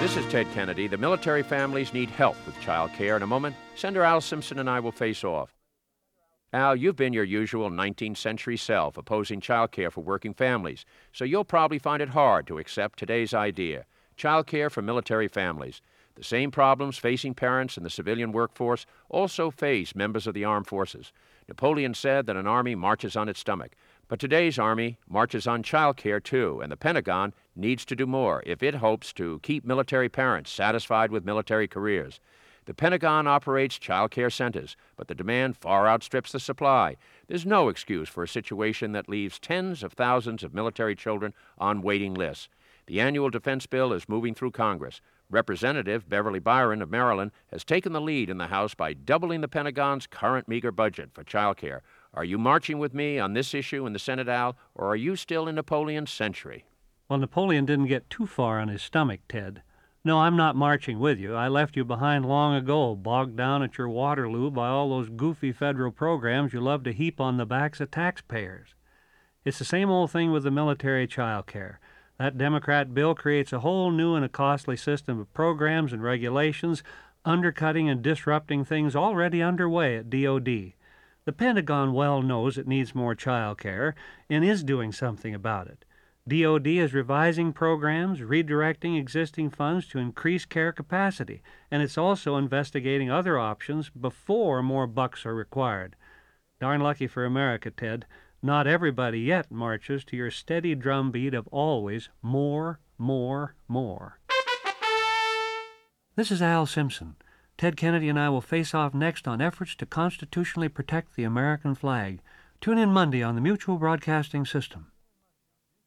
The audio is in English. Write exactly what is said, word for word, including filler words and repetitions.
This is Ted Kennedy. The military families need help with child care. In a moment, Senator Al Simpson and I will face off. Al, you've been your usual nineteenth century self, opposing child care for working families, so you'll probably find it hard to accept today's idea. Child care for military families. The same problems facing parents in the civilian workforce also face members of the armed forces. Napoleon said that an army marches on its stomach, but today's army marches on child care too, and the Pentagon needs to do more if it hopes to keep military parents satisfied with military careers. The Pentagon operates child care centers, but the demand far outstrips the supply. There's no excuse for a situation that leaves tens of thousands of military children on waiting lists. The annual defense bill is moving through Congress. Representative Beverly Byron of Maryland has taken the lead in the House by doubling the Pentagon's current meager budget for child care. Are you marching with me on this issue in the Senate, Al, or are you still in Napoleon's century? Well, Napoleon didn't get too far on his stomach, Ted. No, I'm not marching with you. I left you behind long ago, bogged down at your Waterloo by all those goofy federal programs you love to heap on the backs of taxpayers. It's the same old thing with the military child care. That Democrat bill creates a whole new and a costly system of programs and regulations, undercutting and disrupting things already underway at D O D. The Pentagon well knows it needs more child care and is doing something about it. D O D is revising programs, redirecting existing funds to increase care capacity, and it's also investigating other options before more bucks are required. Darn lucky for America, Ted. Not everybody yet marches to your steady drumbeat of always more, more, more. This is Al Simpson. Ted Kennedy and I will face off next on efforts to constitutionally protect the American flag. Tune in Monday on the Mutual Broadcasting System.